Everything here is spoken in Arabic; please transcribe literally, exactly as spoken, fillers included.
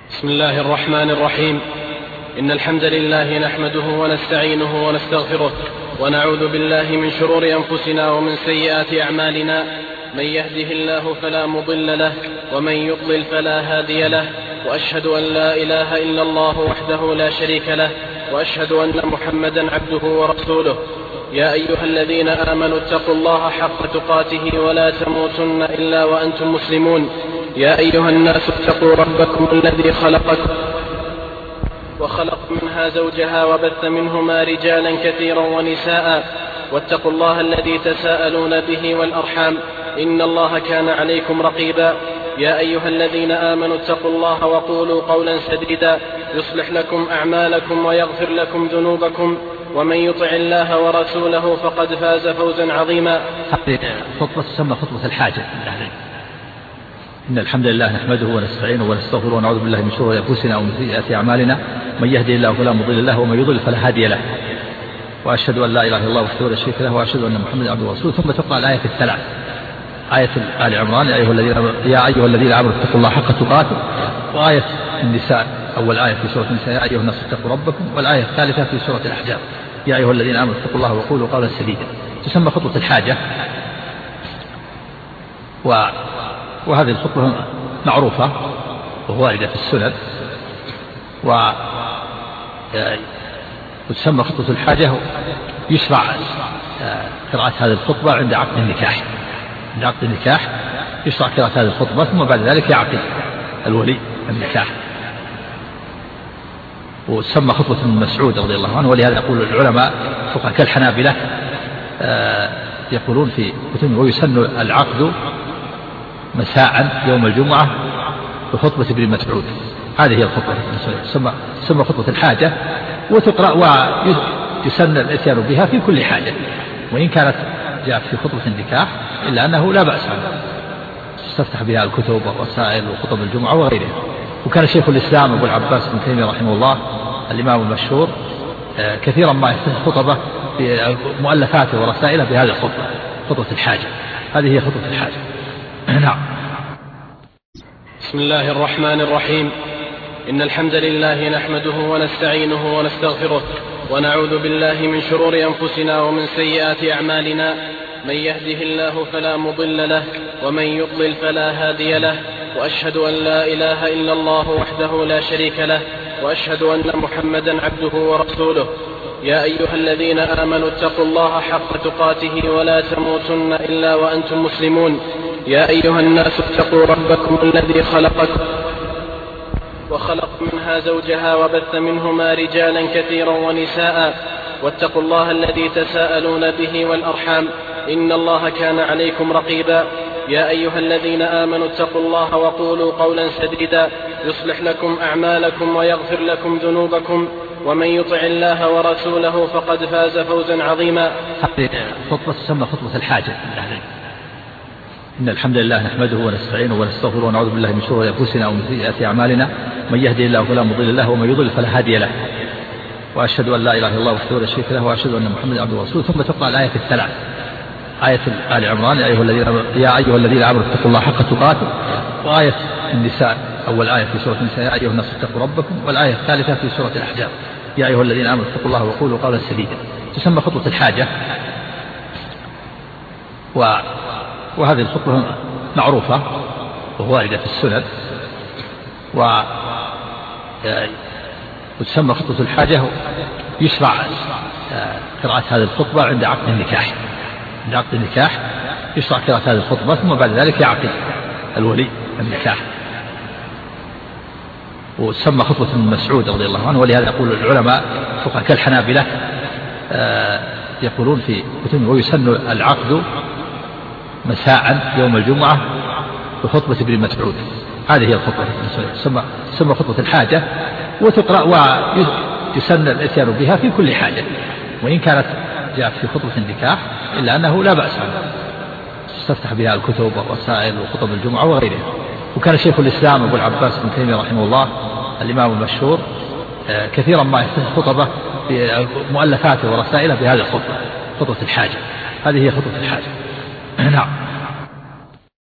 بسم الله الرحمن الرحيم. إن الحمد لله نحمده ونستعينه ونستغفره ونعوذ بالله من شرور أنفسنا ومن سيئات أعمالنا. من يهده الله فلا مضل له ومن يضلل فلا هادي له، وأشهد أن لا إله إلا الله وحده لا شريك له، وأشهد أن محمدا عبده ورسوله. يا أيها الذين آمنوا اتقوا الله حق تقاته ولا تموتن إلا وأنتم مسلمون. يا أيها الناس اتقوا ربكم الذي خلقكم وخلق منها زوجها وبث منهما رجالا كثيرا ونساء، واتقوا الله الذي تساءلون به والأرحام، إن الله كان عليكم رقيبا. يا أيها الذين آمنوا اتقوا الله وقولوا قولا سديدا يصلح لكم أعمالكم ويغفر لكم ذنوبكم، ومن يطع الله ورسوله فقد فاز فوزا عظيما. هذه خطبة تسمى خطبة الحاجة. إن الحمد لله نحمده ونستعينه ونستغفره ونعوذ بالله من شرور أنفسنا ومن سيئات أعمالنا. من يهده الله فلا مضل له ومن يضلل فلا هادي له، وأشهد أن لا إله إلا الله وحده لا شريك له، وأشهد أن محمدا عبده ورسوله. ثم تقرأ الآية الثلاث، آية آل عمران: يا أيها الذين يا أيها الذين آمنوا اتقوا الله حق تقاته، وآية النساء أول آية في سورة النساء: يا أيها الناس اتقوا ربكم، والآية الثالثة في سورة الأحزاب: يا أيها الذين آمنوا اتقوا الله وقولوا قولا سديدا. تسمى خطبة الحاجة، و وهذه الخطبة معروفة وواردة في السنن، و وتسمى خطبة الحاجة. يشرع قراءة هذه الخطبة عند عقد النكاح. عند عقد النكاح يشرع قراءة هذه الخطبة، ثم بعد ذلك يعقد الولي النكاح. وتسمى خطبة ابن مسعود رضي الله عنه، ولهذا يقول العلماء فقهاء كالحنابلة يقولون في كتبهم: ويسن العقد مساء يوم الجمعة بخطبة ابن مسعود. هذه هي الخطبة تسمى تسمى خطبة الحاجة، وتقرأ ويسن الاتيان بها في كل حاجة، وإن كانت جاءت في خطبة النكاح إلا أنه لا بأس عنها، تستفتح بها الكتب والرسائل وخطب الجمعة وغيرها. وكان شيخ الإسلام أبو العباس بن تيمية رحمه الله الإمام المشهور كثيرا ما يفتح خطبه في مؤلفاته ورسائله بهذه الخطبة، خطبة الحاجة. هذه هي خطبة الحاجة. نعم. بسم الله الرحمن الرحيم. إن الحمد لله نحمده ونستعينه ونستغفره ونعوذ بالله من شرور أنفسنا ومن سيئات أعمالنا. من يهده الله فلا مضل له ومن يضلل فلا هادي له، وأشهد أن لا إله إلا الله وحده لا شريك له، وأشهد أن محمدا عبده ورسوله. يا أيها الذين آمنوا اتقوا الله حق تقاته ولا تموتن إلا وأنتم مسلمون. يا أيها الناس اتقوا ربكم الذي خلقكم وخلق منها زوجها وبث منهما رجالا كثيرا ونساء، واتقوا الله الذي تساءلون به والأرحام، إن الله كان عليكم رقيبا. يا أيها الذين آمنوا اتقوا الله وقولوا قولا سديدا يصلح لكم أعمالكم ويغفر لكم ذنوبكم، ومن يطع الله ورسوله فقد فاز فوزا عظيما. هذه خطبة تسمى خطبة الحاجة. إن الحمد لله نحمده ونستعينه ونستغفره ونعوذ بالله من شرور أنفسنا ومن سيئات أعمالنا. من يهده الله فلا مضل له ومن يضلل فلا هادي له، وأشهد أن لا إله إلا الله وحده لا شريك له، وأشهد أن محمدا عبده ورسوله. ثم تقرأ الآية الثلاث، آية آل عمران: يا أيها الذين يا أيها الذين آمنوا اتقوا الله حق تقاته، وآية النساء أول آية في سورة النساء: يا أيها الناس اتقوا ربكم، والآية الثالثة في سورة الأحزاب: يا أيها الذين آمنوا اتقوا الله وقولوا قولا سديدا. تسمى خطبة الحاجة، و وهذه الخطبة معروفة وواردة في السنن، و وتسمى خطبة الحاجة. يشرع قراءة هذه الخطبة عند عقد النكاح. عند عقد النكاح يشرع قراءة هذه الخطبة، ثم بعد ذلك يعقد الولي النكاح. وتسمى خطبة ابن مسعود رضي الله عنه، ولهذا يقول العلماء فقهاء كالحنابلة يقولون في كتبهم: ويسن العقد مساء يوم الجمعة بخطبة ابن مسعود. هذه هي الخطبة تسمى تسمى خطبة الحاجة، وتقرأ ويسن الاتيان بها في كل حاجة، وإن كانت جاءت في خطبة النكاح إلا أنه لا بأس عنها، تستفتح بها الكتب والرسائل وخطب الجمعة وغيرها. وكان شيخ الإسلام أبو العباس بن تيمية رحمه الله الإمام المشهور كثيرا ما يفتح خطبه في مؤلفاته ورسائله بهذه الخطبة، خطبة الحاجة. هذه هي خطبة الحاجة. نعم.